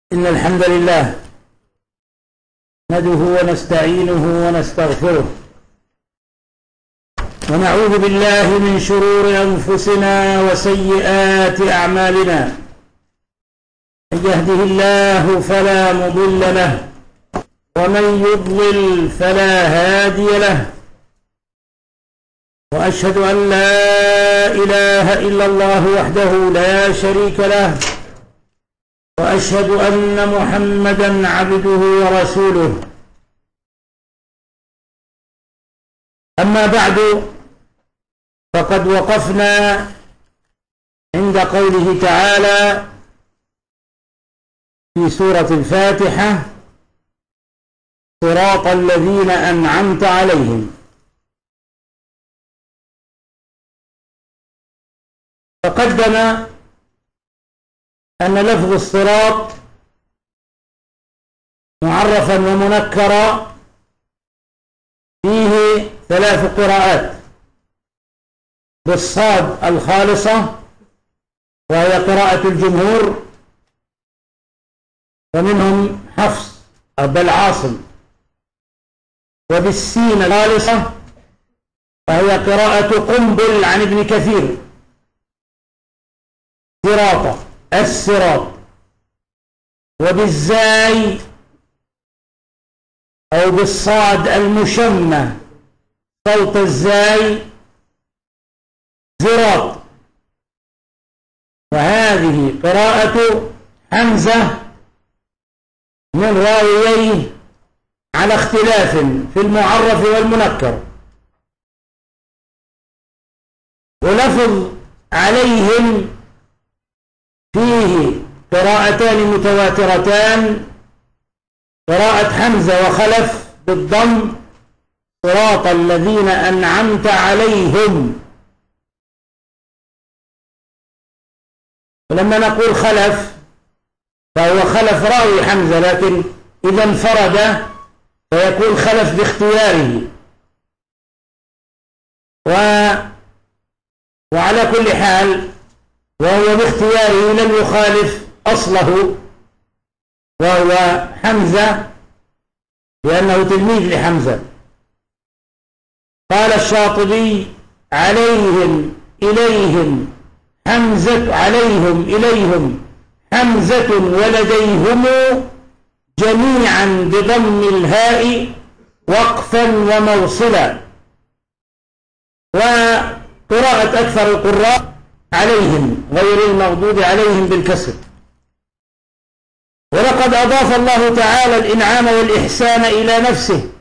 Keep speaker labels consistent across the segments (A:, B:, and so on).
A: إن الحمد لله نحمده ونستعينه ونستغفره ونعوذ بالله من شرور أنفسنا وسيئات أعمالنا. من يهده الله فلا مضل له ومن يضلل فلا هادي له، وأشهد أن لا إله إلا الله وحده لا شريك له، وأشهد أن محمدًا عبده ورسوله. أما بعد، فقد وقفنا عند قوله تعالى في سورة الفاتحة: صراط الذين أنعمت عليهم. تقدم أن لفظ الصراط معرفا ومنكرا فيه ثلاث قراءات: بالصاد الخالصة وهي قراءة الجمهور، ومنهم حفص بل عاصم، وبالسين الخالصة وهي قراءة قنبل عن ابن كثير: صراط الصراط. وبالزاي أو بالصاد المشمة صوت الزاي: زراط. وهذه قراءة حمزة من راوييه على اختلاف في المعرف والمنكر. ولفظ عليهم فيه قراءتان متواترتان: قراءة حمزة وخلف بالضم: صراط الذين أنعمت عليهم. ولما نقول خلف فهو خلف راوي حمزة، لكن إذا انفرد فيكون خلف باختياره. وعلى كل حال وهو باختياره لم يخالف أصله وهو حمزة، لأنه تلميذ لحمزة. قال الشاطبي: عليهم إليهم حمزة، عليهم إليهم حمزة ولديهم جميعا بضم الهاء وقفا وموصلا. وقراءة أكثر القراء عليهم غير المغضوب عليهم بالكسر. ولقد أضاف الله تعالى الإنعام والإحسان إلى نفسه: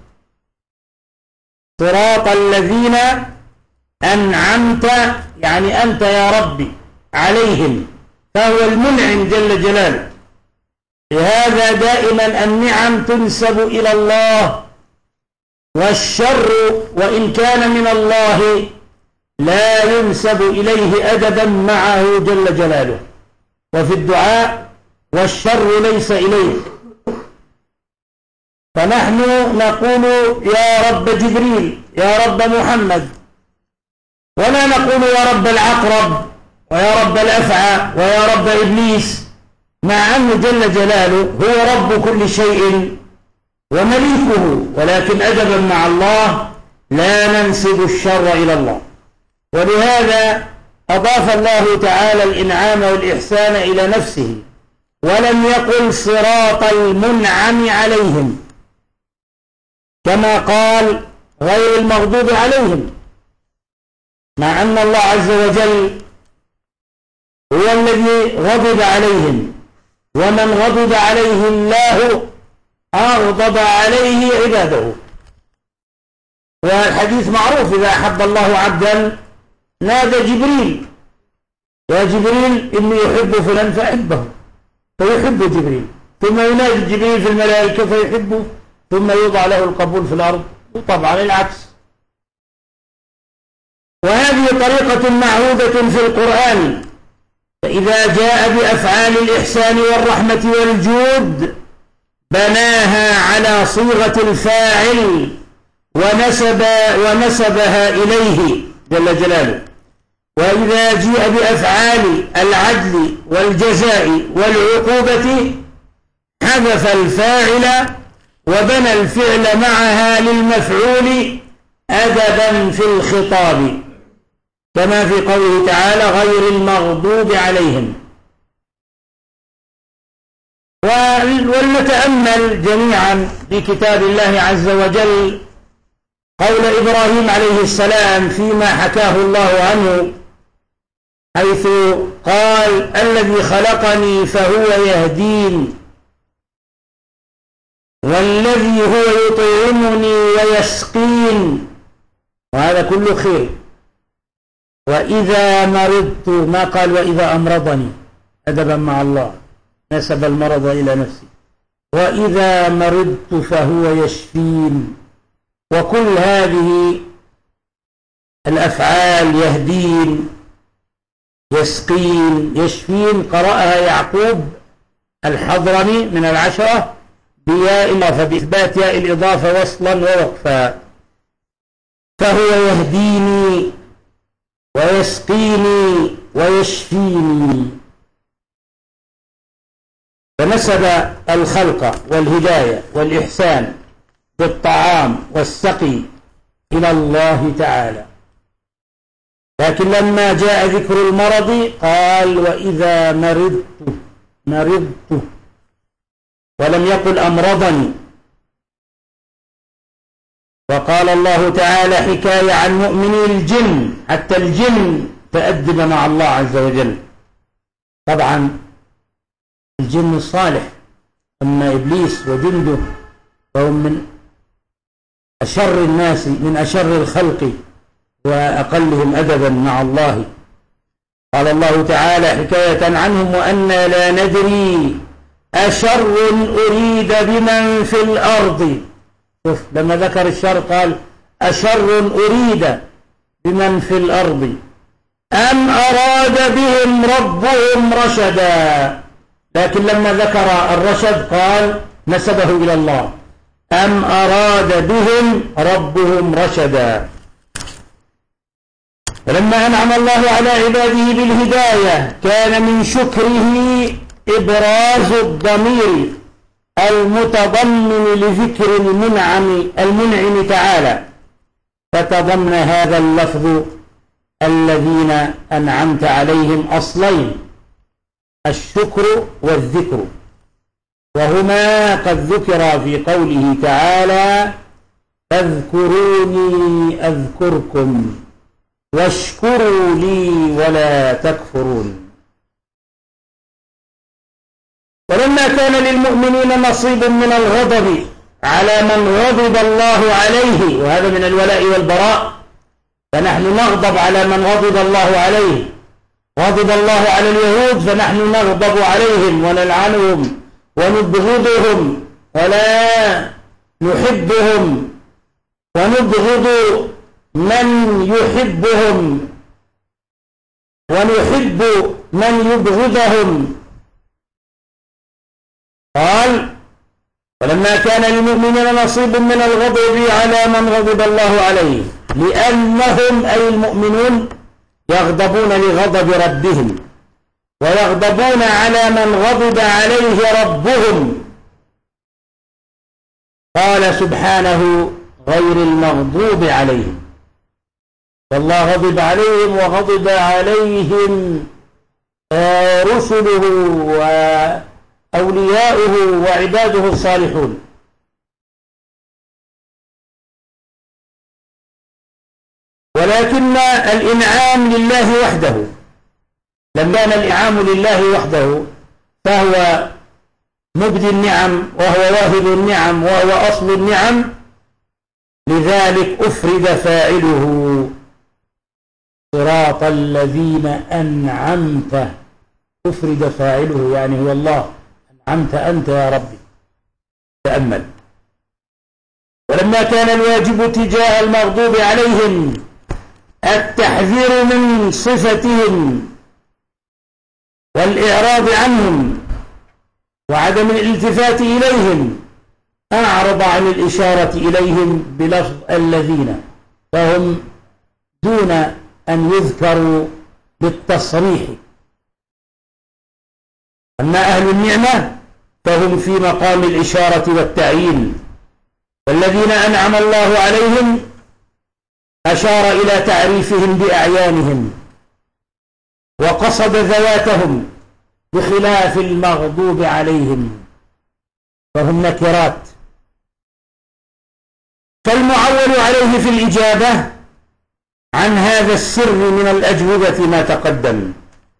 A: صراط الذين أنعمت، يعني أنت يا ربي عليهم، فهو المنعم جل جلاله. لهذا دائما النعم تنسب إلى الله، والشر وإن كان من الله لا ينسب إليه أدبا معه جل جلاله. وفي الدعاء: والشر ليس إليه. فنحن نقول يا رب جبريل، يا رب محمد، ولا نقول يا رب العقرب ويا رب الأفعى ويا رب إبليس، مع أنه جل جلاله هو رب كل شيء ومليكه، ولكن أدبا مع الله لا ننسب الشر إلى الله. ولهذا أضاف الله تعالى الإنعام والإحسان إلى نفسه، ولم يقل صراط المنعم عليهم، كما قال غير المغضوب عليهم، مع أن الله عز وجل هو الذي غضب عليهم، ومن غضب عليه الله أغضب عليه عباده. والحديث معروف: إذا أحب الله عبدا نادى جبريل: يا جبريل إني يحب فلان فأحبه، فيحب جبريل، ثم ينادي جبريل في الملائكة فيحبه، ثم يوضع له القبول في الأرض، وطبعا العكس. وهذه طريقة معهودة في القرآن، فإذا جاء بأفعال الإحسان والرحمة والجود بناها على صيغة الفاعل ونسبها إليه جل جلاله. وإذا جيء بأفعال العدل والجزاء والعقوبة حذف الفاعل وبنى الفعل معها للمفعول أدبا في الخطاب، كما في قوله تعالى غير المغضوب عليهم. ولنتأمل جميعا في كتاب الله عز وجل قول إبراهيم عليه السلام فيما حكاه الله عنه، حيث قال الذي خلقني فهو يهدين والذي هو يطعمني ويسقين، وهذا كله خير. وإذا مرضت، ما قال وإذا أمرضني، أدبا مع الله نسب المرض إلى نفسه. وإذا مرضت فهو يشفين. وكل هذه الأفعال يهدين يسقين يشفين قرأها يعقوب الحضرمي من العشرة بياء الإضافة، بإثبات ياء الإضافة وصلا ووقفا. فهو يهديني ويسقيني ويشفيني. فنسب الخلق والهداية والإحسان بالطعام والسقي إلى الله تعالى، لكن لما جاء ذكر المرض قال وإذا مرضت ولم يقل أمرضني. وقال الله تعالى حكاية عن مؤمني الجن، حتى الجن تأدب مع الله عز وجل. طبعا الجن الصالح، أما إبليس وجنده فهم من أشر الناس، من أشر الخلق وأقلهم أدبا مع الله. قال الله تعالى حكاية عنهم وأنا لا ندري أشر أريد بمن في الأرض. شوف لما ذكر الشر قال أشر أريد بمن في الأرض أم أراد بهم ربهم رشدا، لكن لما ذكر الرشد قال نسبه إلى الله أم أراد بهم ربهم رشدا. فلما أنعم الله على عباده بالهداية كان من شكره إبراز الضمير المتضمن لذكر المنعم تعالى، فتضمن هذا اللفظ الذين أنعمت عليهم أصلين، الشكر والذكر، وهما قد ذكرا في قوله تعالى فاذكروني أذكركم واشكروا لي ولا تكفرون. ولما كان للمؤمنين نصيب من الغضب على من غضب الله عليه، وهذا من الولاء والبراء، فنحن نغضب على من غضب الله عليه. غضب الله على اليهود فنحن نغضب عليهم ونلعنهم ونبغضهم ولا نحبهم، ونبغض من يحبهم ونحب من يبغضهم. قال ولما كان للمؤمنين نصيب من الغضب على من غضب الله عليه، لأنهم أي المؤمنون يغضبون لغضب ربهم ويغضبون على من غضب عليه ربهم. قال سبحانه غير المغضوب عليهم، والله غضب عليهم وغضب عليهم رسله وأولياؤه وعباده الصالحون. ولكن الإنعام لله وحده، لما كان الإنعام لله وحده فهو مبدي النعم وهو واهب النعم وهو أصل النعم، لذلك أفرد فاعله صراط الذين أنعمت، أفرد فاعله يعني هو الله، أنعمت أنت يا ربي. تأمل. ولما كان الواجب تجاه المغضوب عليهم التحذير من صفتهم والإعراض عنهم وعدم الالتفات إليهم، أعرض عن الإشارة إليهم بلفظ الذين، فهم دون أن يذكروا بالتصريح. أما أهل النعمة فهم في مقام الإشارة والتعيين. والذين أنعم الله عليهم أشار إلى تعريفهم بأعيانهم وقصد ذواتهم، بخلاف المغضوب عليهم فهم نكرات. فالمعول عليه في الإجابة عن هذا السر من الأجوبة ما تقدم.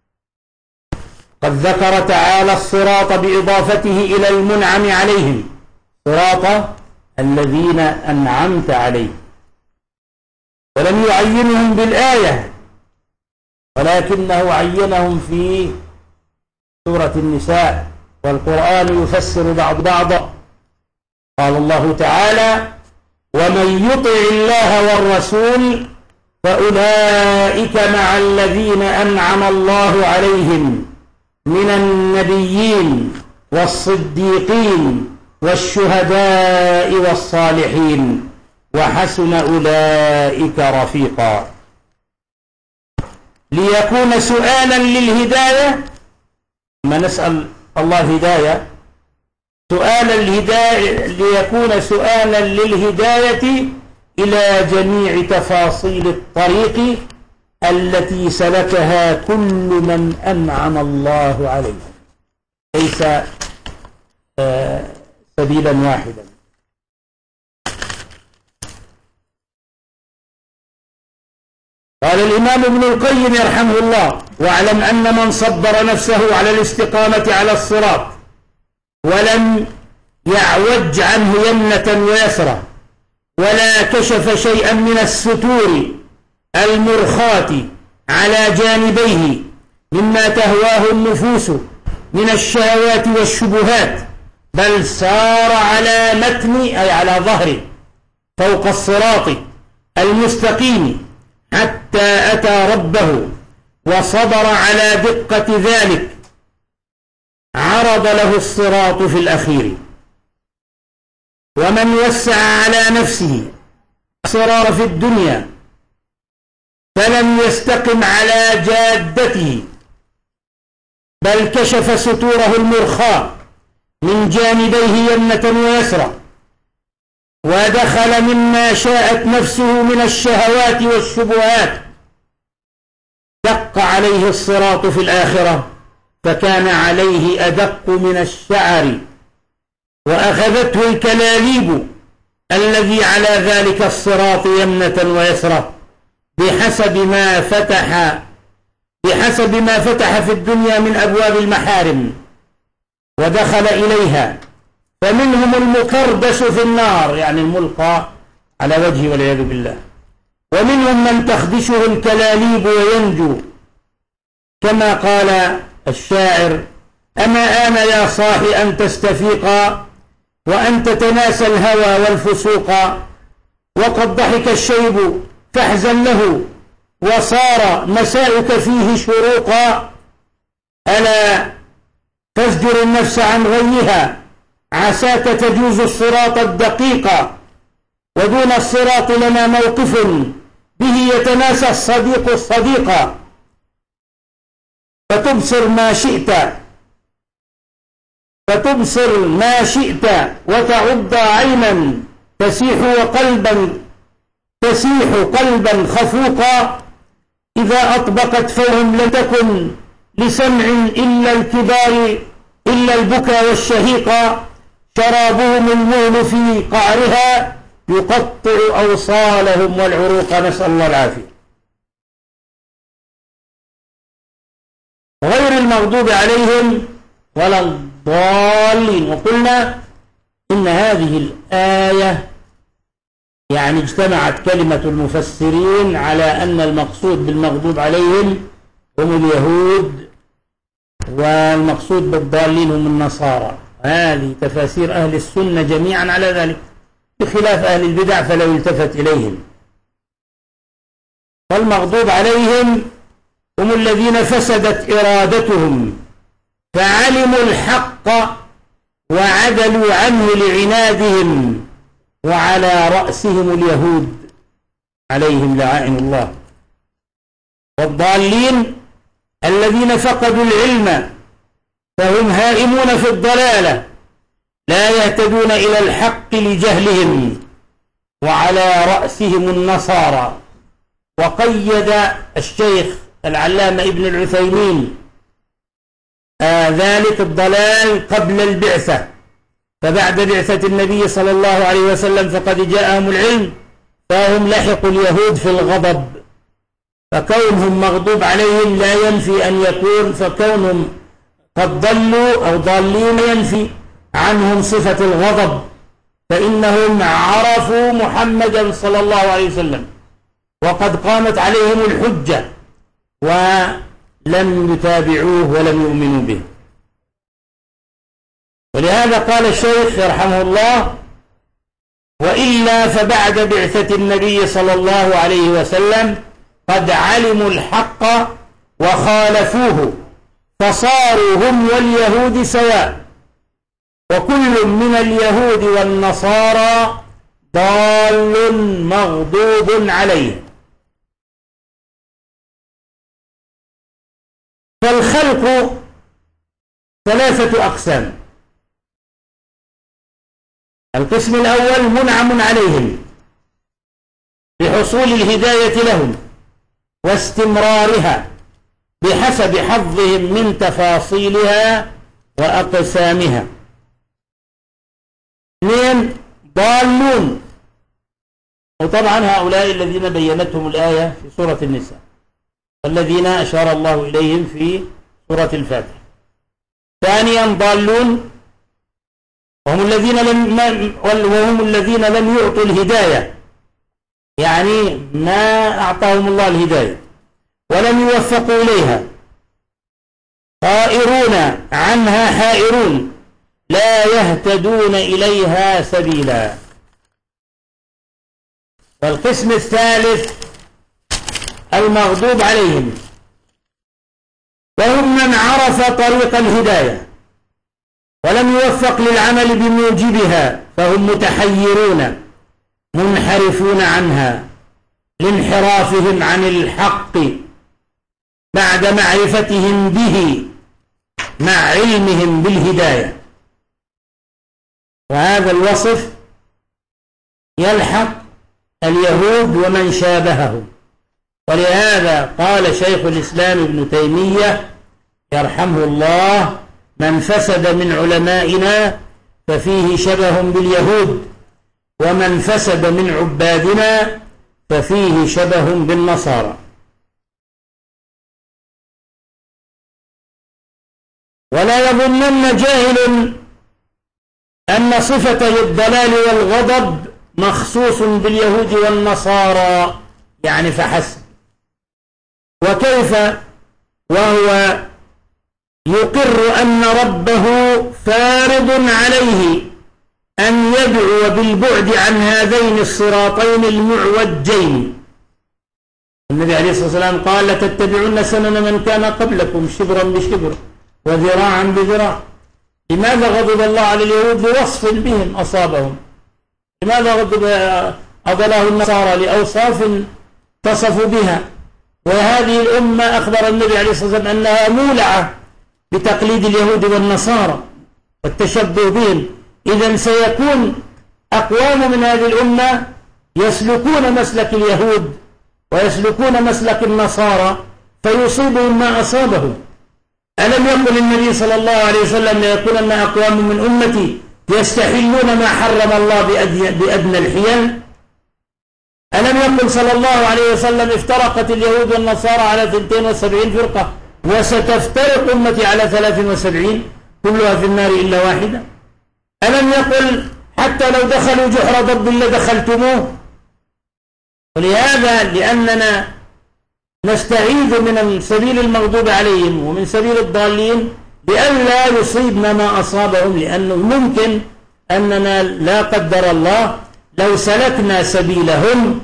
A: قد ذكر تعالى الصراط بإضافته إلى المنعم عليهم، صراط الذين أنعمت عليهم، ولم يعينهم بالآية، ولكنه عينهم في سورة النساء، والقرآن يفسر بعضا. قال الله تعالى: ومن يطع الله والرسول فأولئك مع الذين أنعم الله عليهم من النبيين والصديقين والشهداء والصالحين وحسن أولئك رفيقا. ليكون سؤالا للهداية، ما نسأل الله هداية، ليكون سؤالا للهداية إلى جميع تفاصيل الطريق التي سلكها كل من أنعم الله عليه، ليس سبيلا واحدا. قال الإمام ابن القيم رحمه الله: واعلم أن من صبر نفسه على الاستقامة على الصراط ولم يعوج عنه يمنة ويسرى، ولا كشف شيئا من الستور المرخاة على جانبيه مما تهواه النفوس من الشهوات والشبهات، بل سار على متن أي على ظهره فوق الصراط المستقيم حتى أتى ربه وصبر على دقة ذلك، عرض له الصراط في الأخير. ومن وسع على نفسه الصراط في الدنيا فلم يستقم على جادته، بل كشف ستوره المرخاة من جانبيه يمنة ويسرى، ودخل مما شاءت نفسه من الشهوات والشبهات، دق عليه الصراط في الآخرة فكان عليه أدق من الشعر، وأخذته الكلاليب الذي على ذلك الصراط يمنة ويسرى بحسب ما فتح في الدنيا من أبواب المحارم ودخل إليها، فمنهم المكردس في النار يعني الملقى على وجهه والعياذ بالله، ومنهم من تخدشه الكلاليب وينجو، كما قال الشاعر: أما آن يا صاحي أن تستفيقا وأن تتناسى الهوى والفسوق، وقد ضحك الشيب فاحزن له وصار مساؤك فيه شروقا، ألا تزجر النفس عن غيها عساك تجوز الصراط الدقيق، ودون الصراط لنا موقف به يتناسى الصديق الصديق، فتبصر ما شئت وتعض عينا تسيح قلبا خفوقا، إذا أطبقت فهم لم تكن لسمع إلا البكا والشهيقا، شرابهم المهل في قعرها يقطع أوصالهم والعروق، نسأل الله العافية. غير المغضوب عليهم ولا الضالين. وقلنا إن هذه الآية يعني اجتمعت كلمة المفسرين على أن المقصود بالمغضوب عليهم هم اليهود، والمقصود بالضالين هم النصارى. هذه تفاسير أهل السنة جميعا على ذلك، بخلاف أهل البدع فلا يلتفت إليهم. فالمغضوب عليهم هم الذين فسدت إرادتهم فعلموا الحق وعدلوا عنه لعنادهم، وعلى رأسهم اليهود عليهم لعائن الله. والضالين الذين فقدوا العلم فهم هائمون في الضلالة لا يهتدون إلى الحق لجهلهم، وعلى رأسهم النصارى. وقيد الشيخ العلامة ابن العثيمين ذلك الضلال قبل البعثة، فبعد بعثة النبي صلى الله عليه وسلم فقد جاءهم العلم، فهم لحقوا اليهود في الغضب، فكونهم مغضوب عليهم لا ينفي أن يكون، فكونهم قد ضلوا أو ضالين ينفي عنهم صفة الغضب، فإنهم عرفوا محمدا صلى الله عليه وسلم وقد قامت عليهم الحجة ولم يتابعوه ولم يؤمنوا به. ولهذا قال الشيخ يرحمه الله: وإلا فبعد بعثة النبي صلى الله عليه وسلم قد علموا الحق وخالفوه، فصاروا هم واليهود سواء، وكل من اليهود والنصارى ضال مغضوب عليه. فالخلق ثلاثة أقسام: القسم الأول منعم عليهم بحصول الهداية لهم واستمرارها بحسب حظهم من تفاصيلها وأقسامها. اثنين ضالون، وطبعا هؤلاء الذين بينتهم الآية في سورة النساء، الذين أشار الله إليهم في سورة الفاتحة. ثانيا ضالون وهم الذين لم يعطوا الهداية، يعني ما أعطاهم الله الهداية ولم يوفقوا إليها، طائرون عنها حائرون لا يهتدون إليها سبيلا. والقسم الثالث المغضوب عليهم، وهم من عرف طريق الهداية ولم يوفق للعمل بموجبها، فهم متحيرون منحرفون عنها لانحرافهم عن الحق بعد معرفتهم به مع علمهم بالهداية. وهذا الوصف يلحق اليهود ومن شابههم. ولهذا قال شيخ الإسلام ابن تيمية يرحمه الله: من فسد من علمائنا ففيه شبه باليهود، ومن فسد من عبادنا ففيه شبه بالنصارى. ولا يظنن جاهل أن صفة الضلال والغضب مخصوص باليهود والنصارى يعني فحسب. وكيف وهو يقر أن ربه فارض عليه أن يدعو بالبعد عن هذين الصراطين المعوجين. النبي عليه الصلاة والسلام قال: لتتبعن سنن من كان قبلكم شبرا بشبر وذراعا بذراع. لماذا غضب الله على اليهود؟ لوصف بهم أصابهم. لماذا غضب أضله النصارى؟ لأوصاف تصفوا بها. وهذه الأمة أخبر النبي عليه الصلاة والسلام أنها مولعة بتقليد اليهود والنصارى والتشبه بهم. إذن سيكون أقوام من هذه الأمة يسلكون مسلك اليهود ويسلكون مسلك النصارى فيصيبهم ما أصابهم. ألم يقل النبي صلى الله عليه وسلم: ليكونن أقوام من أمتي يستحلون ما حرم الله بأدنى الحيل؟ ألم يقل صلى الله عليه وسلم: افترقت اليهود والنصارى على 72 فرقة وستفترق أمتي على 73 كلها في النار إلا واحدة؟ ألم يقل: حتى لو دخلوا جحر ضب لدخلتموه؟ ولهذا لأننا نستعيذ من سبيل المغضوب عليهم ومن سبيل الضالين لئلا يصيبنا ما أصابهم، لأنه ممكن أننا لا قدر الله لو سلكنا سبيلهم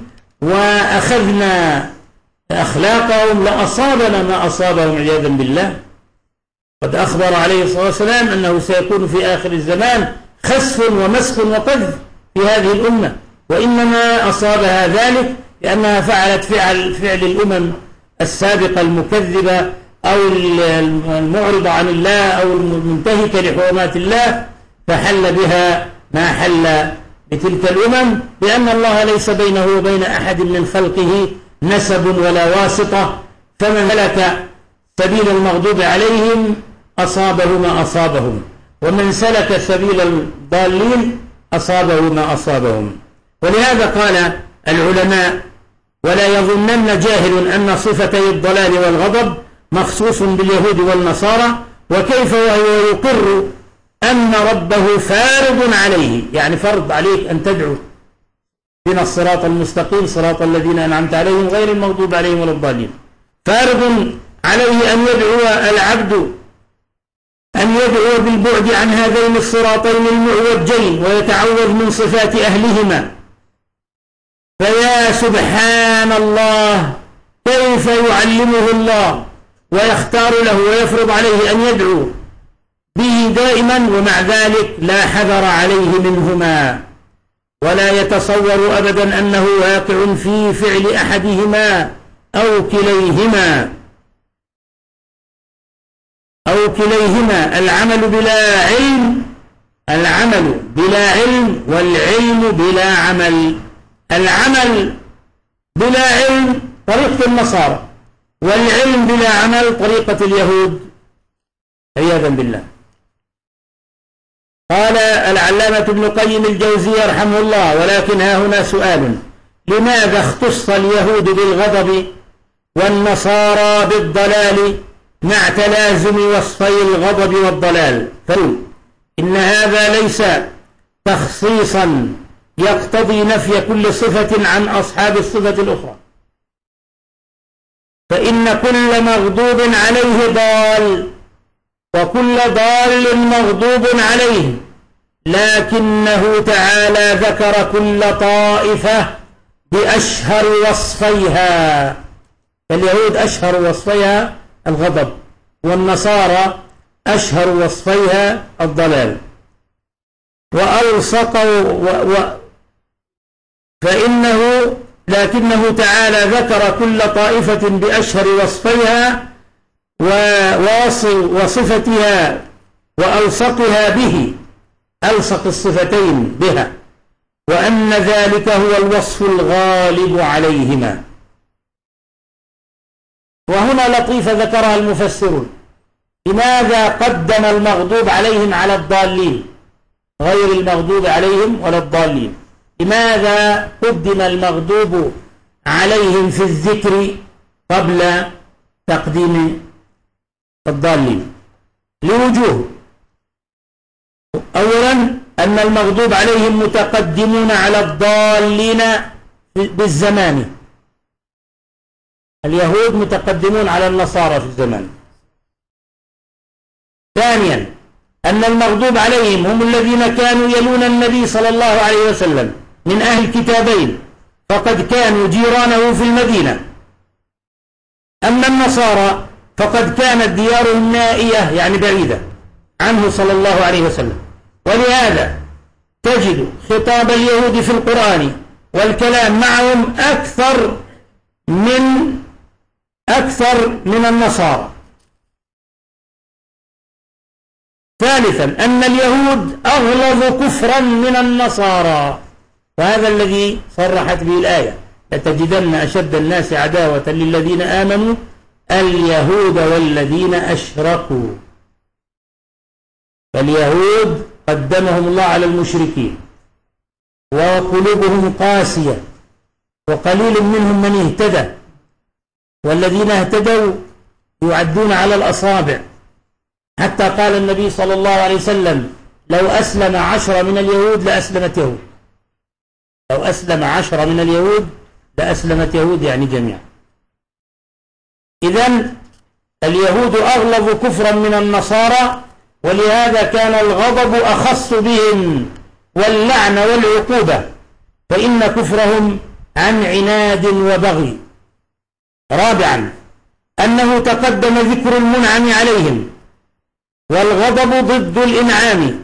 A: وأخذنا أخلاقهم لأصابنا ما أصابهم عياذا بالله. قد أخبر عليه الصلاة والسلام أنه سيكون في آخر الزمان خسف ومسخ وقذف في هذه الأمة، وإنما أصابها ذلك لأنها فعلت فعل الأمم السابقة المكذبة أو المعرضة عن الله أو المنتهكة لحرمات الله، فحل بها ما حل بتلك الأمم، لأن الله ليس بينه وبين أحد من خلقه نسب ولا واسطة. فمن سلك سبيل المغضوب عليهم أصابه ما أصابهم، ومن سلك سبيل الضالين أصابه ما أصابهم. ولهذا قال العلماء: ولا يظنن جاهل أن صفتي الضلال والغضب مخصوص باليهود والنصارى، وكيف وهو يقر أن ربه فارض عليه، يعني فرض عليك أن تدعو بنا الصراط المستقيم صراط الذين أنعمت عليهم غير المغضوب عليهم ولا الضالين. فارض عليه أن يدعو العبد بالبعد عن هذين الصراطين المعوجين ويتعوذ من صفات أهلهما. فيا سبحان الله، كيف يعلمه الله ويختار له ويفرض عليه أن يدعو به دائما، ومع ذلك لا حذر عليه منهما، ولا يتصور أبدا أنه واقع في فعل أحدهما أو كليهما. العمل بلا علم والعلم بلا عمل. العمل بلا علم طريقة النصارى، والعلم بلا عمل طريقة اليهود عياذا بالله. قال العلامة ابن القيم الجوزية رحمه الله: ولكن ها هنا سؤال: لماذا اختص اليهود بالغضب والنصارى بالضلال مع تلازم وصفي الغضب والضلال؟ إن هذا ليس تخصيصا يقتضي نفي كل صفة عن أصحاب الصفة الأخرى، فإن كل مغضوب عليه ضال، وكل ضال مغضوب عليه، لكنه تعالى ذكر كل طائفة بأشهر وصفيها. فاليهود أشهر وصفيها الغضب، والنصارى أشهر وصفيها الضلال. لكنه تعالى ذكر كل طائفة بأشهر وصفيها وصفتها وألصقها به، ألصق الصفتين بها، وأن ذلك هو الوصف الغالب عليهما. وهنا لطيفة ذكرها المفسرون: لماذا قدم المغضوب عليهم على الضالين غير المغضوب عليهم ولا الضالين؟ لماذا قدم المغضوب عليهم في الذكر قبل تقديم الضالين؟ لوجوه: أولا أن المغضوب عليهم متقدمون على الضالين بالزمان، اليهود متقدمون على النصارى في الزمان. ثانيا أن المغضوب عليهم هم الذين كانوا يلون النبي صلى الله عليه وسلم من أهل الكتابين، فقد كانوا جيرانه في المدينة. أما النصارى فقد كانت ديارهم نائية، يعني بعيدة عنه صلى الله عليه وسلم. ولهذا تجد خطاب اليهود في القرآن والكلام معهم أكثر من النصارى. ثالثا أن اليهود أغلظ كفرا من النصارى، وهذا الذي صرحت به الآية: لتجدن أشد الناس عداوة للذين آمنوا اليهود والذين أشركوا. فاليهود قدمهم الله على المشركين، وقلوبهم قاسية، وقليل منهم من اهتدى، والذين اهتدوا يعدون على الأصابع. حتى قال النبي صلى الله عليه وسلم: لو أسلم 10 من اليهود لأسلمت يهود. لو أسلم 10 من اليهود لأسلمت يهود، يعني جميعا. إذن اليهود أغلظ كفرا من النصارى، ولهذا كان الغضب أخص بهم واللعن والعقوبة، فإن كفرهم عن عناد وبغي. رابعا أنه تقدم ذكر المنعم عليهم، والغضب ضد الإنعام،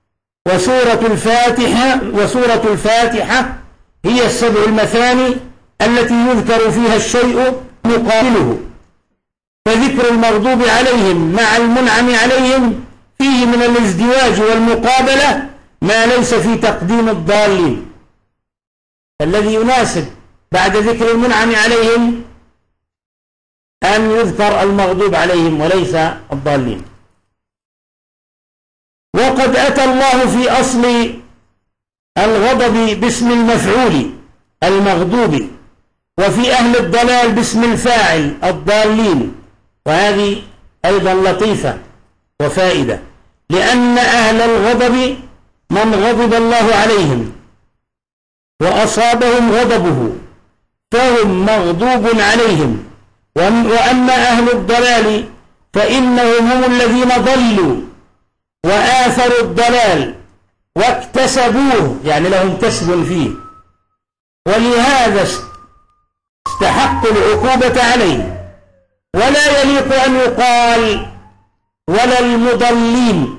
A: وسورة الفاتحة هي السبع المثاني التي يذكر فيها الشيء مقابله، فذكر المغضوب عليهم مع المنعم عليهم فيه من الازدواج والمقابلة ما ليس في تقديم الضالين. الذي يناسب بعد ذكر المنعم عليهم أن يذكر المغضوب عليهم وليس الضالين. وقد أتى الله في أصل الغضب باسم المفعول المغضوب، وفي أهل الضلال باسم الفاعل الضالين، وهذه أيضا لطيفة وفائدة، لأن أهل الغضب من غضب الله عليهم وأصابهم غضبه فهم مغضوب عليهم، وأما أهل الضلال فإنهم هم الذين ضلوا وآثروا الضلال واكتسبوه، يعني لهم كسب فيه، ولهذا استحقوا العقوبة عليه. ولا يليق أن يقال ولا المضلين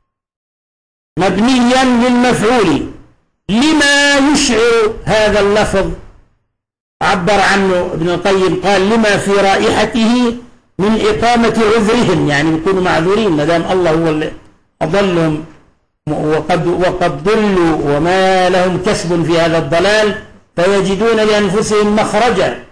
A: مبنيا للمفعول، لما يشعر هذا اللفظ عبر عنه ابن القيم، قال لما في رائحته من إقامة عذرهم، يعني يكونوا معذورين ما دام الله هو اللي أضلهم وقد ضلوا وما لهم كسب في هذا الضلال، فيجدون لأنفسهم مخرجا،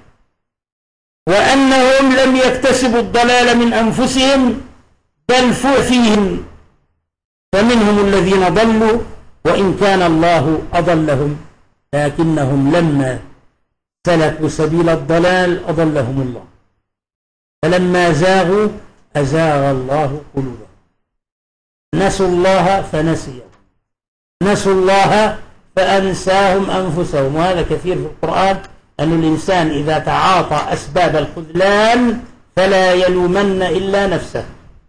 A: وأنهم لم يكتسبوا الضلال من أنفسهم بل فيهم، فمنهم الذين ضلوا وإن كان الله أضلهم، لكنهم لما سلكوا سبيل الضلال أضلهم الله، فلما زاغوا أزاغ الله قلوبهم، نسوا الله فنسيهم، نسوا الله فأنساهم أنفسهم. وهذا كثير في القرآن، أن الإنسان إذا تعاطى أسباب الخذلان فلا يلومن إلا نفسه.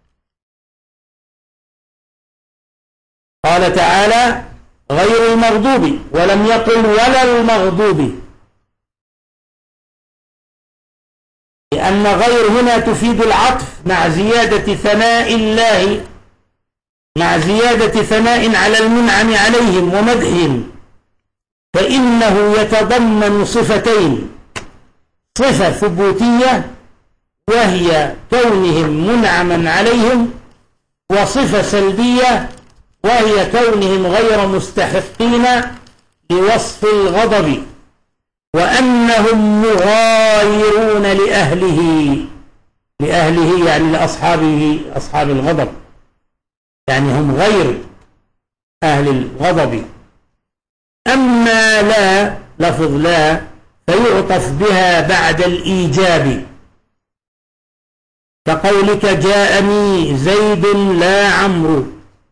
A: قال تعالى غير المغضوب، ولم يقل ولا المغضوب، لأن غير هنا تفيد العطف مع زيادة ثناء الله، مع زيادة ثناء على المنعم عليهم ومدحهم، فإنه يتضمن صفتين: صفة ثبوتية وهي كونهم منعما عليهم، وصفة سلبية وهي كونهم غير مستحقين لوصف الغضب، وأنهم مغايرون لأهله يعني لأصحابه، أصحاب الغضب، يعني هم غير أهل الغضب. أما لا، لفظ لا، فيعطف بها بعد الإيجاب، كقولك جاءني زيد لا عمرو.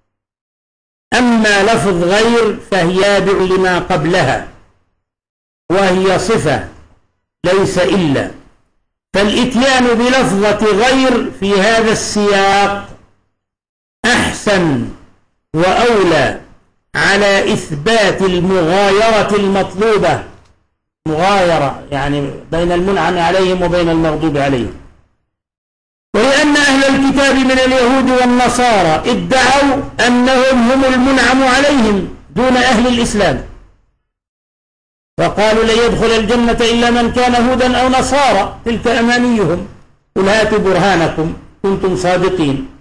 A: أما لفظ غير فهي تابع لما قبلها، وهي صفة ليس إلا، فالإتيان بلفظة غير في هذا السياق أحسن وأولى على إثبات المغايرة المطلوبة، مغايرة يعني بين المنعم عليهم وبين المغضوب عليهم. ولأن أهل الكتاب من اليهود والنصارى ادعوا أنهم هم المنعم عليهم دون أهل الإسلام، فقالوا لن يدخل الجنة إلا من كان هودا أو نصارى، تلك أمانيهم، قل هاتوا برهانكم كنتم صادقين.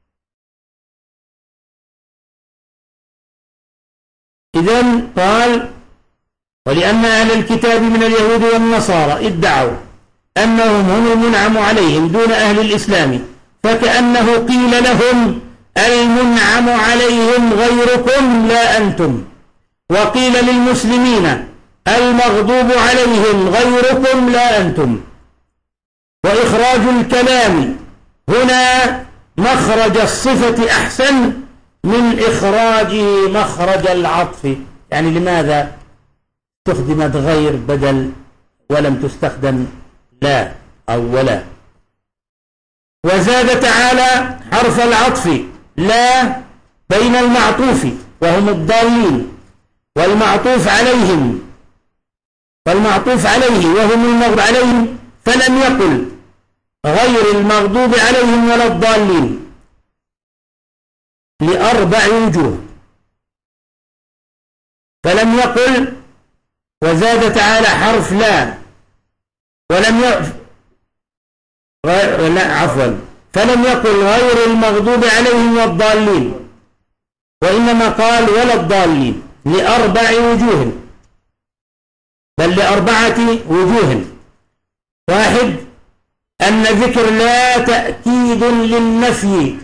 A: إذن قال ولأن أهل الكتاب من اليهود والنصارى ادعوا أنهم هم المنعم عليهم دون أهل الإسلام، فكأنه قيل لهم المنعم عليهم غيركم لا أنتم، وقيل للمسلمين المغضوب عليهم غيركم لا أنتم. وإخراج الكلام هنا مخرج الصفة أحسن من إخراجه مخرج العطف، يعني لماذا استخدمت غير بدل ولم تستخدم لا أو ولا؟ وزاد تعالى حرف العطف لا بين المعطوف وهم الضالين والمعطوف عليهم، والمعطوف عليه وهم المغضوب عليهم، فلم يقل غير المغضوب عليهم ولا الضالين لأربع وجوه. فلم يقل وزاد تعالى حرف لا، ولم فلم يقل غير المغضوب عليهم والضالين، وإنما قال ولا الضالين لأربع وجوه، بل لأربعة وجوه. واحد، أن ذكر لا تأكيد للنفي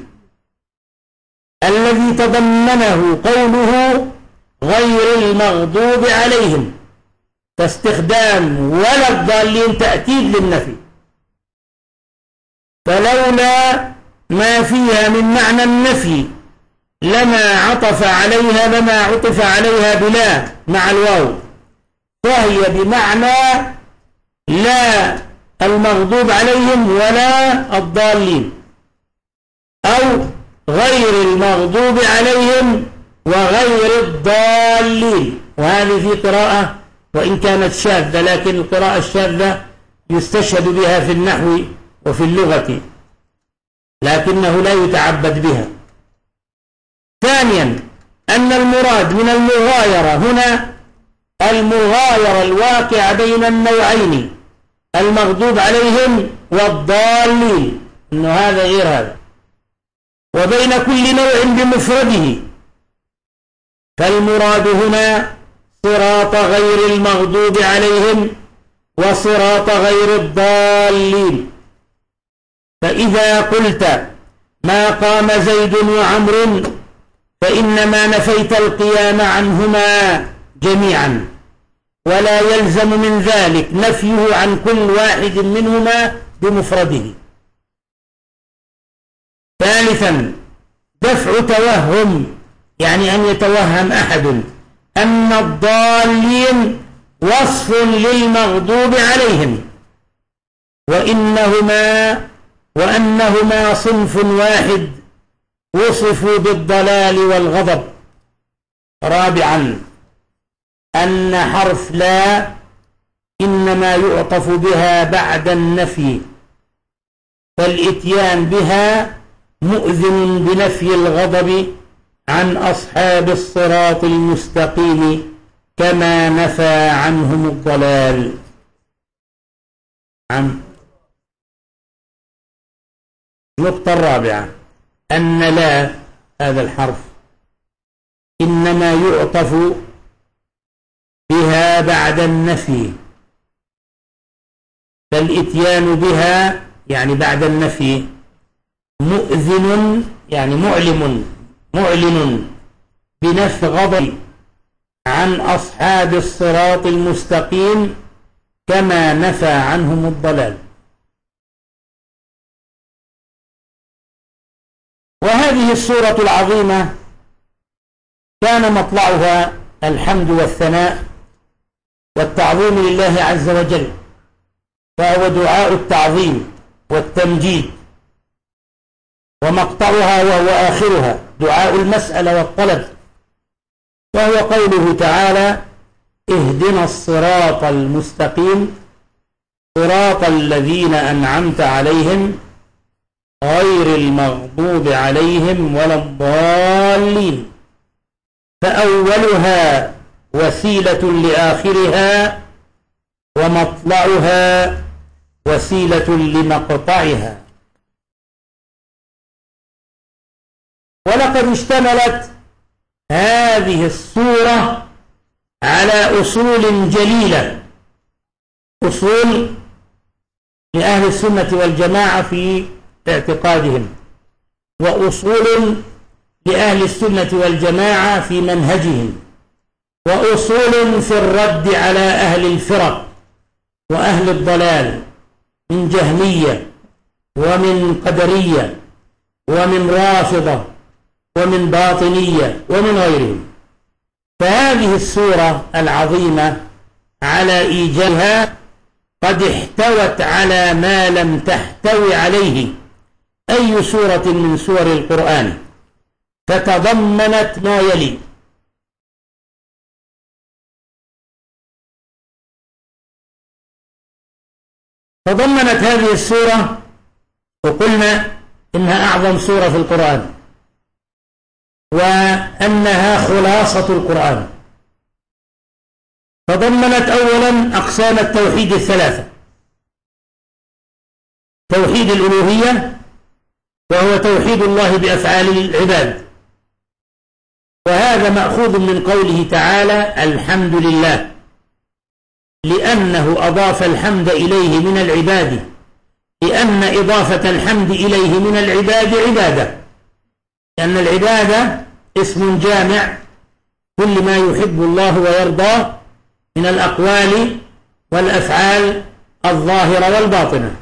A: الذي تضمنه قوله غير المغضوب عليهم، فاستخدام ولا الضالين تأكيد للنفي، فلولا ما فيها من معنى النفي لما عطف عليها بلا مع الواو، فهي بمعنى لا المغضوب عليهم ولا الضالين، أو غير المغضوب عليهم وغير الضالين. وهذه في قراءة وإن كانت شاذة، لكن القراءة الشاذة يستشهد بها في النحو وفي اللغة، لكنه لا يتعبد بها. ثانيا، أن المراد من المغايرة هنا المغايرة الواقع بين النوعين المغضوب عليهم والضالين، إنه هذا غير هذا، وبين كل نوع بمفرده. فالمراد هنا صراط غير المغضوب عليهم وصراط غير الضالين. فإذا قلت ما قام زيد وعمر فإنما نفيت القيام عنهما جميعا، ولا يلزم من ذلك نفيه عن كل واحد منهما بمفرده. ثالثا، دفع توهم، يعني أن يتوهم أحد أن الضالين وصف للمغضوب عليهم وأنهما صنف واحد وصفوا بالضلال والغضب. رابعا، أن حرف لا إنما يعطف بها بعد النفي، فالإتيان بها مؤذن بنفي الغضب عن أصحاب الصراط المستقيم كما نفى عنهم الضلال. النقطة الرابعة، أن لا هذا الحرف إنما يعطف بها بعد النفي، فالإتيان بها يعني بعد النفي مؤذن يعني معلن بنفي غضب عن أصحاب الصراط المستقيم كما نفى عنهم الضلال. وهذه السورة العظيمة كان مطلعها الحمد والثناء والتعظيم لله عز وجل، فهو دعاء التعظيم والتمجيد، ومقطعها وهو آخرها دعاء المسألة والطلب، وهو قوله تعالى اهدنا الصراط المستقيم صراط الذين أنعمت عليهم غير المغضوب عليهم ولا الضالين. فأولها وسيلة لآخرها، ومطلعها وسيلة لمقطعها. ولقد اشتملت هذه السورة على أصول جليلة، أصول لأهل السنة والجماعة في اعتقادهم، وأصول لأهل السنة والجماعة في منهجهم، وأصول في الرد على أهل الفرق وأهل الضلال من جهمية ومن قدرية ومن رافضة ومن باطنية ومن غيرهم. فهذه السورة العظيمة على إيجابها قد احتوت على ما لم تحتوي عليه أي سورة من سور القرآن، فتضمنت ما يلي: تضمنت هذه السورة، وقلنا إنها أعظم سورة في القرآن، وأنها خلاصة القرآن. تضمنت أولا أقسام التوحيد الثلاثة: توحيد الألوهية وهو توحيد الله بأفعال العباد. وهذا مأخوذ من قوله تعالى الحمد لله، لأنه أضاف الحمد إليه من العباد، لأن إضافة الحمد إليه من العباد عبادة، لأن العبادة اسم جامع كل ما يحب الله ويرضاه من الأقوال والأفعال الظاهرة والباطنة.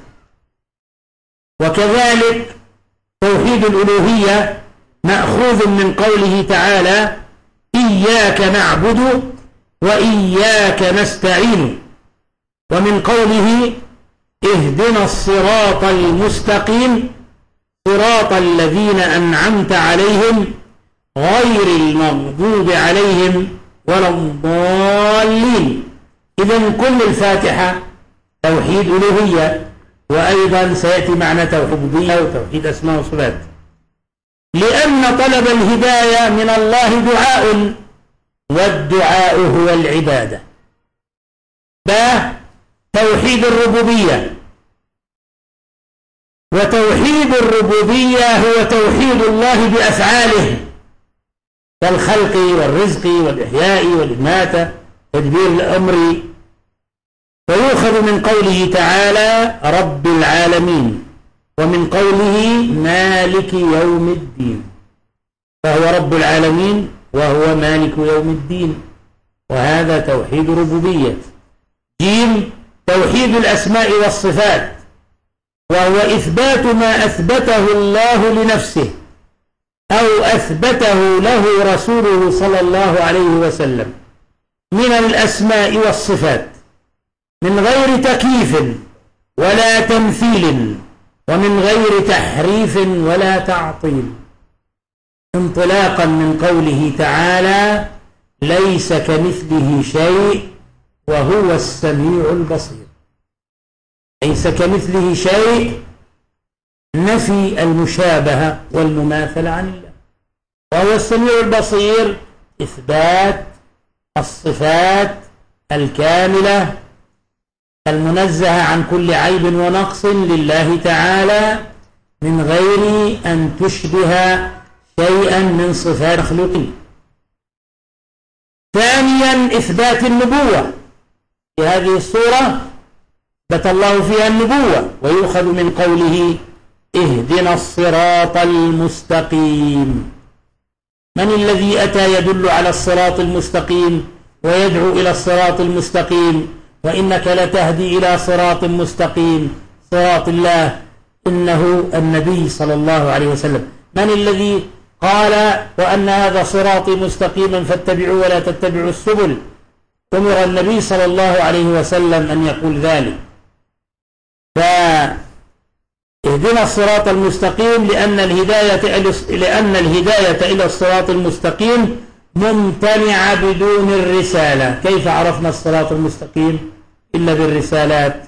A: وكذلك توحيد الألوهية مأخوذ من قوله تعالى إياك نعبد وإياك نستعين، ومن قوله اهدنا الصراط المستقيم صراط الذين أنعمت عليهم غير المغضوب عليهم ولا الضالين. إذن كل الفاتحة توحيد ألوهية، وأيضا سيأتي معنى توحيد ربوبية وتوحيد أسماء وصفات، لأن طلب الهداية من الله دعاء، والدعاء هو العبادة. توحيد الربوبية، وتوحيد الربوبية هو توحيد الله بأفعاله كالخلق والرزق والإحياء والإماتة تدبير الأمر. فيؤخذ من قوله تعالى رب العالمين، ومن قوله مالك يوم الدين، فهو رب العالمين وهو مالك يوم الدين، وهذا توحيد ربوبية. جيم توحيد الأسماء والصفات، وهو إثبات ما أثبته الله لنفسه أو أثبته له رسوله صلى الله عليه وسلم من الأسماء والصفات من غير تكييف ولا تمثيل، ومن غير تحريف ولا تعطيل، انطلاقا من قوله تعالى ليس كمثله شيء وهو السميع البصير. ليس كمثله شيء نفي المشابهة والمماثلة عن الله، وهو السميع البصير إثبات الصفات الكاملة المنزهة عن كل عيب ونقص لله تعالى من غير أن تشبه شيئا من صفات مخلوقين. ثانيا إثبات النبوة، في هذه الصورة أثبت الله فيها النبوة، ويؤخذ من قوله اهدنا الصراط المستقيم. من الذي أتى يدل على الصراط المستقيم ويدعو إلى الصراط المستقيم؟ وإنك لتهدي إلى صراط مستقيم صراط الله، إنه النبي صلى الله عليه وسلم. من الذي قال وأن هذا صراطي مستقيما فاتبعوا ولا تتبعوا السبل؟ أمر النبي صلى الله عليه وسلم أن يقول ذلك. فاهدنا الصراط المستقيم لأن الهداية إلى الصراط المستقيم ممتنعة بدون الرسالة. كيف عرفنا الصراط المستقيم إلا بالرسالات؟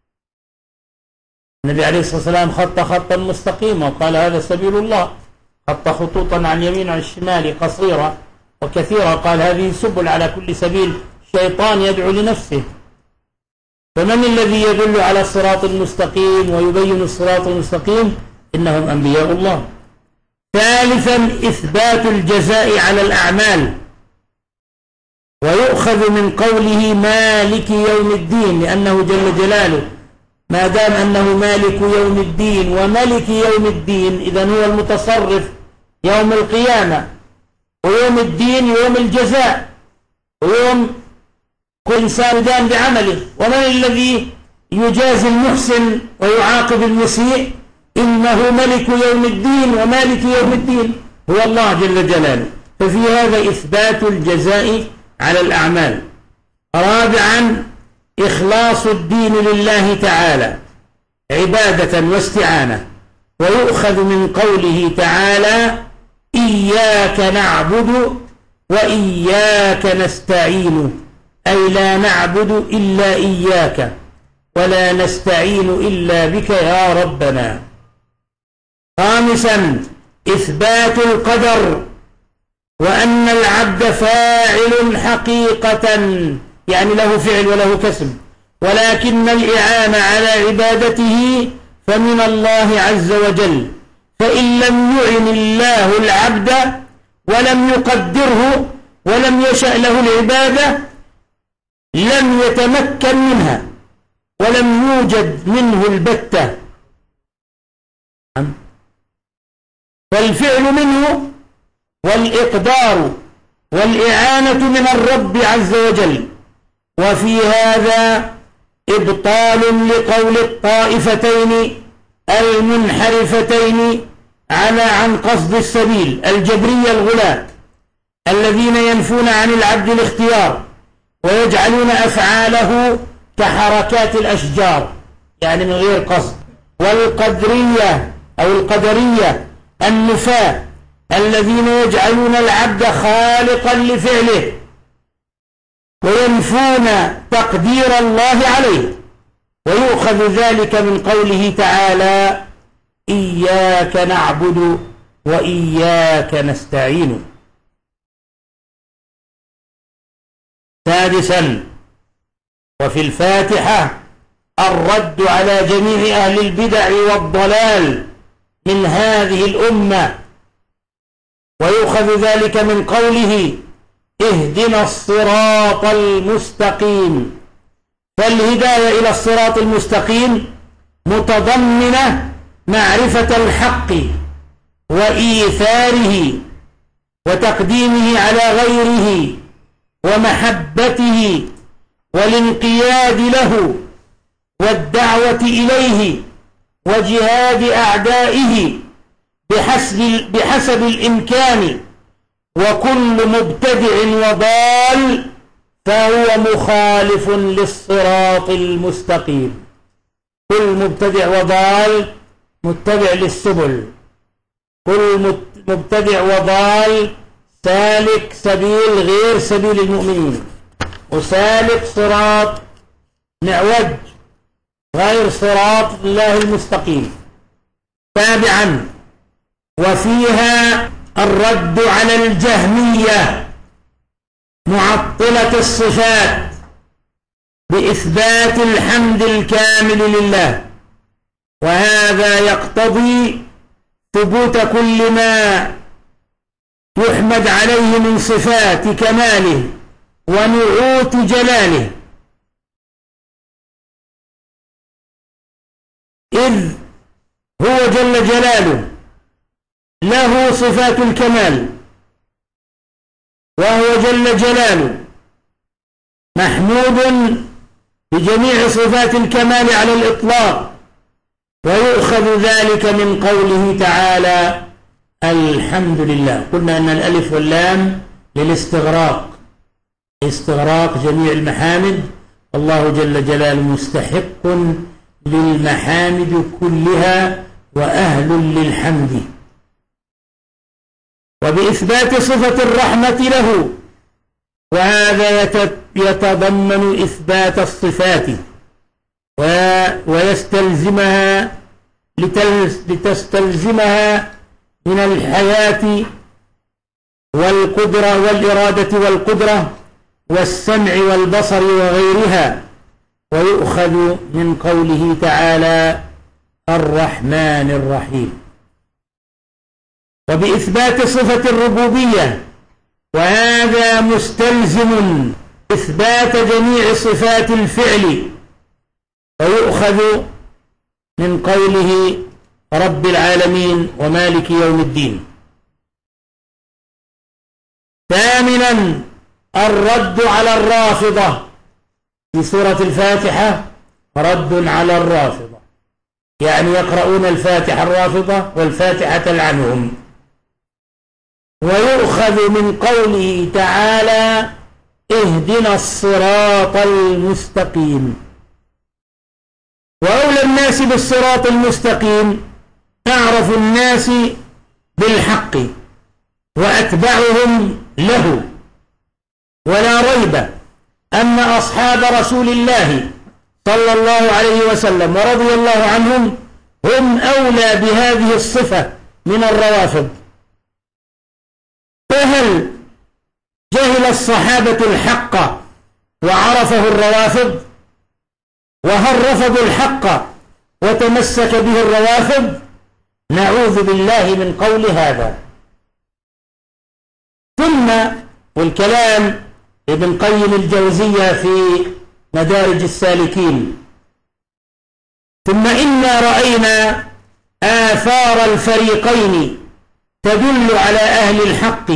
A: النبي عليه الصلاة والسلام خط خطا مستقيما وقال هذا سبيل الله، خط خطوطا عن اليمين وعن الشمال قصيرة وكثيرة، قال هذه سبل على كل سبيل شيطان يدعو لنفسه. فمن الذي يدل على الصراط المستقيم ويبين الصراط المستقيم؟ إنهم أنبياء الله. ثالثا إثبات الجزاء على الأعمال، ويؤخذ من قوله مالك يوم الدين، لأنه جل جلاله ما دام أنه مالك يوم الدين وملك يوم الدين إذن هو المتصرف يوم القيامة، ويوم الدين يوم الجزاء، ويوم كل إنسان دان بعمله. ومن الذي يجازي المحسن ويعاقب المسيء؟ إنه ملك يوم الدين ومالك يوم الدين هو الله جل جلاله. ففي هذا إثبات الجزاء على الأعمال. رابعا إخلاص الدين لله تعالى عبادة واستعانة، ويؤخذ من قوله تعالى إياك نعبد وإياك نستعين، أي لا نعبد إلا إياك ولا نستعين إلا بك يا ربنا. خامسا إثبات القدر، وأن العبد فاعل حقيقة، يعني له فعل وله كسب، ولكن الإعانة على عبادته فمن الله عز وجل، فإن لم يعن الله العبد ولم يقدره ولم يشأ له العبادة لم يتمكن منها ولم يوجد منه البتة. فالفعل منه والإقدار والإعانة من الرب عز وجل. وفي هذا إبطال لقول الطائفتين المنحرفتين عن قصد السبيل الجبرية الغلاة الذين ينفون عن العبد الاختيار ويجعلون أفعاله كحركات الأشجار يعني من غير قصد، والقدرية أو القدرية النفاة الذين يجعلون العبد خالقا لفعله وينفون تقدير الله عليه. ويؤخذ ذلك من قوله تعالى إياك نعبد وإياك نستعين. سادسا، وفي الفاتحة الرد على جميع أهل البدع والضلال من هذه الأمة. ويؤخذ ذلك من قوله اهدنا الصراط المستقيم. فالهداية إلى الصراط المستقيم متضمنة معرفة الحق وإيثاره وتقديمه على غيره ومحبته والانقياد له والدعوة إليه وجهاد أعدائه بحسب الإمكان. وكل مبتدع وضال فهو مخالف للصراط المستقيم. كل مبتدع وضال متبع للسبل، كل مبتدع وضال سالك سبيل غير سبيل المؤمنين وسالك صراط معوج غير صراط الله المستقيم. تابعا، وفيها الرد على الجهمية معطلة الصفات بإثبات الحمد الكامل لله، وهذا يقتضي ثبوت كل ما يحمد عليه من صفات كماله ونعوت جلاله، إذ هو جل جلاله له صفات الكمال وهو جل جلاله محمود بجميع صفات الكمال على الإطلاق. ويؤخذ ذلك من قوله تعالى الحمد لله. قلنا أن الألف واللام للاستغراق، استغراق جميع المحامد. الله جل جلاله مستحق للمحامد كلها وأهل للحمد. وبإثبات صفة الرحمة له، وهذا يتضمن إثبات الصفات ويستلزمها لتستلزمها من الحياة والقدرة والإرادة والقدرة والسمع والبصر وغيرها. ويؤخذ من قوله تعالى الرحمن الرحيم. وبإثبات صفة الربوبية، وهذا مستلزم إثبات جميع صفات الفعل. ويؤخذ من قوله رب العالمين ومالك يوم الدين. ثامنا، الرد على الرافضة. في سورة الفاتحة رد على الرافضة، يعني يقرؤون الفاتحة الرافضة والفاتحة تلعنهم. ويؤخذ من قوله تعالى اهدنا الصراط المستقيم. وأولى الناس بالصراط المستقيم أعرف الناس بالحق وأتبعهم له. ولا ريب أن أصحاب رسول الله صلى الله عليه وسلم ورضي الله عنهم هم أولى بهذه الصفة من الروافض. فهل جهل الصحابة الحق وعرفه الروافض؟ وهل رفضوا الحق وتمسك به الروافض؟ نعوذ بالله من قول هذا. ثم والكلام ابن قيم الجوزية في مدارج السالكين: ثم إنا رأينا آثار الفريقين تدل على أهل الحق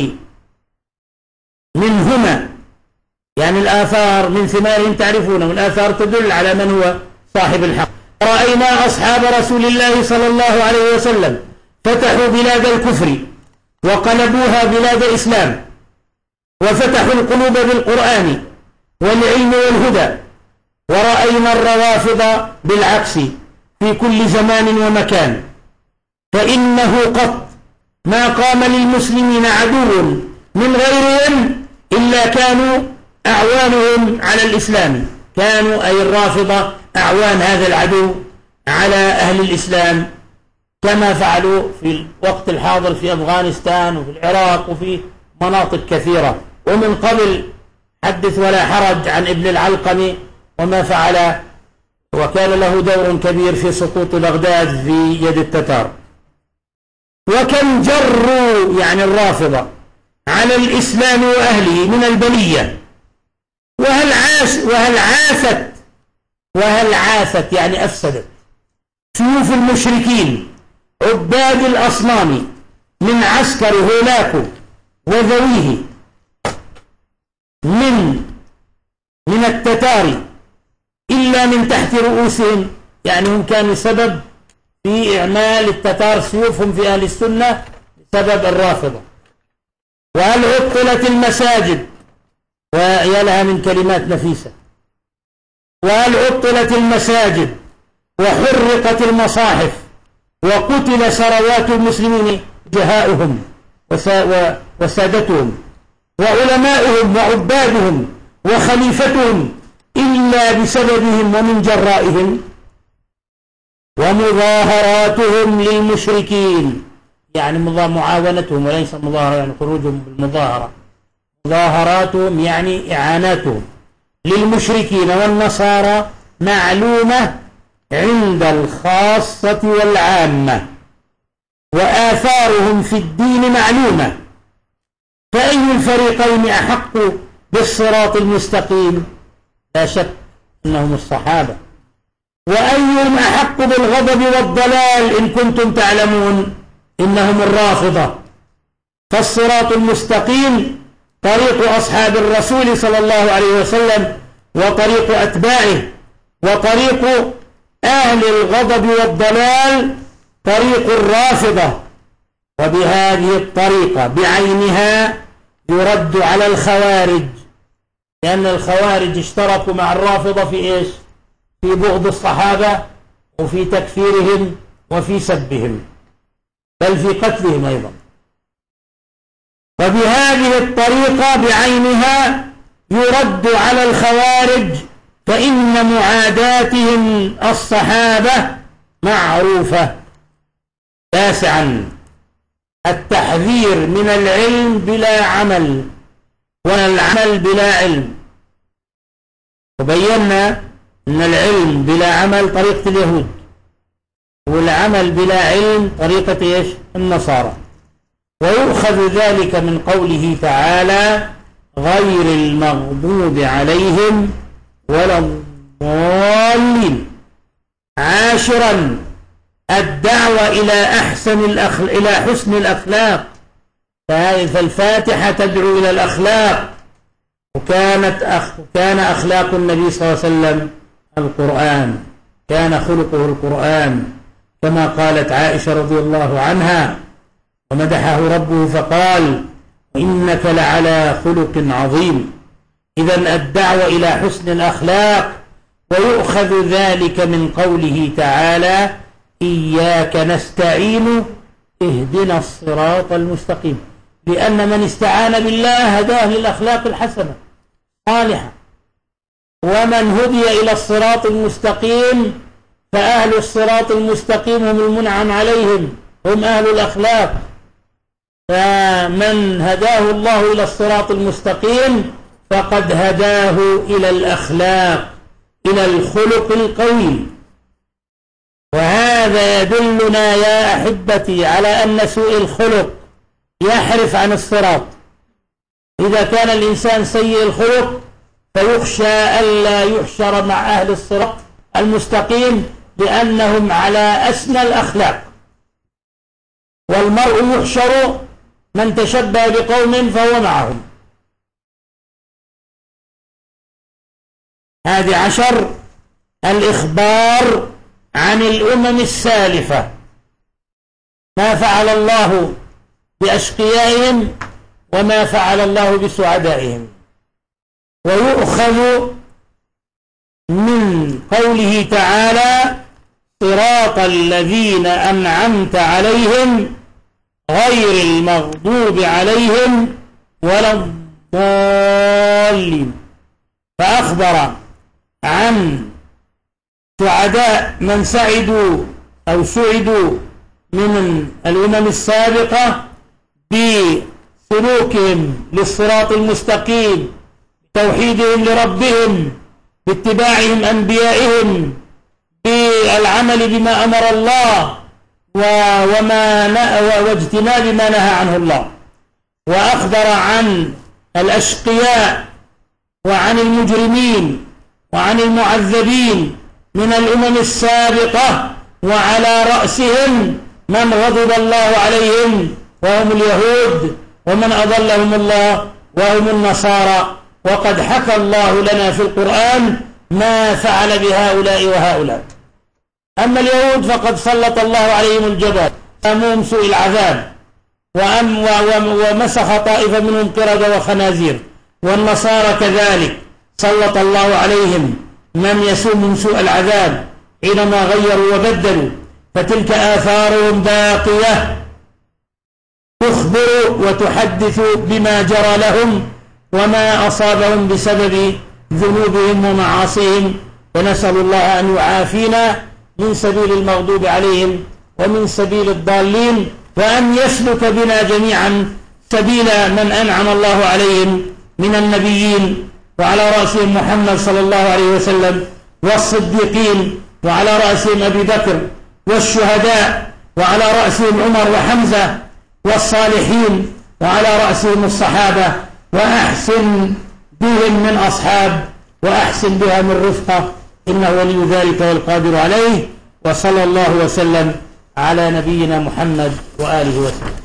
A: منهما، يعني الآثار من ثمارهم تعرفون، والآثار تدل على من هو صاحب الحق. رأينا أصحاب رسول الله صلى الله عليه وسلم فتحوا بلاد الكفر وقلبوها بلاد إسلام، وفتحوا القلوب بالقرآن والعلم والهدى. ورأينا الروافض بالعكس في كل زمان ومكان، فإنه قط ما قام للمسلمين عدو من غيرهم إلا كانوا أعوانهم على الإسلام، كانوا أي الرافضة أعوان هذا العدو على أهل الإسلام، كما فعلوا في الوقت الحاضر في أفغانستان وفي العراق وفي مناطق كثيرة. ومن قبل حدث ولا حرج عن ابن العلقم وما فعل، وكان له دور كبير في سقوط بغداد في يد التتار. وكم جروا يعني الرافضة على الإسلام وأهله من البلية، وهل عاثت يعني أفسدت سيوف المشركين عباد الأصنام من عسكر هولاكو وذويه من التتار إلا من تحت رؤوسهم، يعني هم كانوا سبب في إعمال التتار سيوفهم في أهل السنة بسبب الرافضة. وهل عطلت المساجد، ويا لها من كلمات نفيسة، وهل عطلت المساجد وحرقت المصاحف وقتل ثروات المسلمين جهاؤهم وسادتهم وعلماؤهم وعبادهم وخليفتهم إلا بسببهم ومن جرائهم؟ ومظاهراتهم للمشركين، يعني معاونتهم وليس مظاهرة يعني خروجهم بالمظاهرة، مظاهراتهم يعني إعاناتهم للمشركين والنصارى معلومة عند الخاصة والعامة، وآثارهم في الدين معلومة. فأي الفريقين أحق بالصراط المستقيم؟ لا شك أنهم الصحابة. وأيهم أحق بالغضب والضلال إن كنتم تعلمون؟ إنهم الرافضة. فالصراط المستقيم طريق أصحاب الرسول صلى الله عليه وسلم وطريق أتباعه، وطريق أهل الغضب والضلال طريق الرافضة. وبهذه الطريقة بعينها يرد على الخوارج، لأن الخوارج اشتركوا مع الرافضة في إيش؟ في بغض الصحابة وفي تكفيرهم وفي سبهم، بل في قتلهم أيضا. وبهذه الطريقة بعينها يرد على الخوارج، فإن معاداتهم الصحابة معروفة. تاسعا التحذير من العلم بلا عمل والعمل بلا علم. وبينا أن العلم بلا عمل طريقة اليهود، والعمل بلا علم طريقة إيش؟ النصارى. ويؤخذ ذلك من قوله تعالى: غير المغضوب عليهم ولا الضالين. عاشرا الدعوة إلى حسن الأخلاق، فالفاتحة تدعو إلى الأخلاق، وكان أخلاق النبي صلى الله عليه وسلم القرآن، كان خلقه القرآن، كما قالت عائشة رضي الله عنها ومدحه ربه فقال: إنك لعلى خلق عظيم. إذن الدعوة إلى حسن الأخلاق. ويؤخذ ذلك من قوله تعالى: إياك نستعين اهدنا الصراط المستقيم، لأن من استعان بالله هداه للأخلاق الحسنة صالحة. ومن هدي إلى الصراط المستقيم فأهل الصراط المستقيم هم المنعم عليهم، هم أهل الأخلاق. فمن هداه الله إلى الصراط المستقيم فقد هداه إلى الأخلاق، إلى الخلق القويم. وهذا يدلنا يا أحبتي على أن سوء الخلق يحرف عن الصراط. إذا كان الإنسان سيء الخلق فيخشى ألا يحشر مع أهل الصراط المستقيم لأنهم على أسنى الأخلاق. والمرء يحشر من تشبه بقوم فهو معهم. 11 الإخبار عن الأمم السالفة، ما فعل الله بأشقيائهم وما فعل الله بسعدائهم. ويؤخذ من قوله تعالى صراط الذين أنعمت عليهم غير المغضوب عليهم ولا الضالين، فأخبر عن سعداء من سعدوا أو سعدوا من الأمم السابقة بسلوكهم للصراط المستقيم، بتوحيدهم لربهم، باتباعهم أنبيائهم، بالعمل بما أمر الله واجتناب ما نهى عنه الله. وأخبر عن الأشقياء وعن المجرمين وعن المعذبين من الأمم السابقة، وعلى رأسهم من غضب الله عليهم وهم اليهود، ومن أضلهم الله وهم النصارى. وقد حكى الله لنا في القرآن ما فعل بهؤلاء وهؤلاء. أما اليهود فقد سلط الله عليهم الجبال أمام سوء العذاب، ومسخ طائفة منهم قردة وخنازير. والنصارى كذلك سلط الله عليهم من يسوم سوء العذاب حينما غيروا وبدلوا. فتلك آثارهم باقية تخبر وتحدث بما جرى لهم وما أصابهم بسبب ذنوبهم ومعاصيهم. ونسأل الله أن يعافينا من سبيل المغضوب عليهم ومن سبيل الضالين، وأن يسلك بنا جميعا سبيل من أنعم الله عليهم من النبيين، وعلى رأسهم محمد صلى الله عليه وسلم، والصديقين، وعلى رأسهم أبي بكر، والشهداء، وعلى رأسهم عمر وحمزة، والصالحين، وعلى رأسهم الصحابة. وأحسن بهم من أصحاب، وأحسن بها من رفقة، إنه ولي ذلك والقادر عليه. وصلى الله وسلم على نبينا محمد وآله وسلم.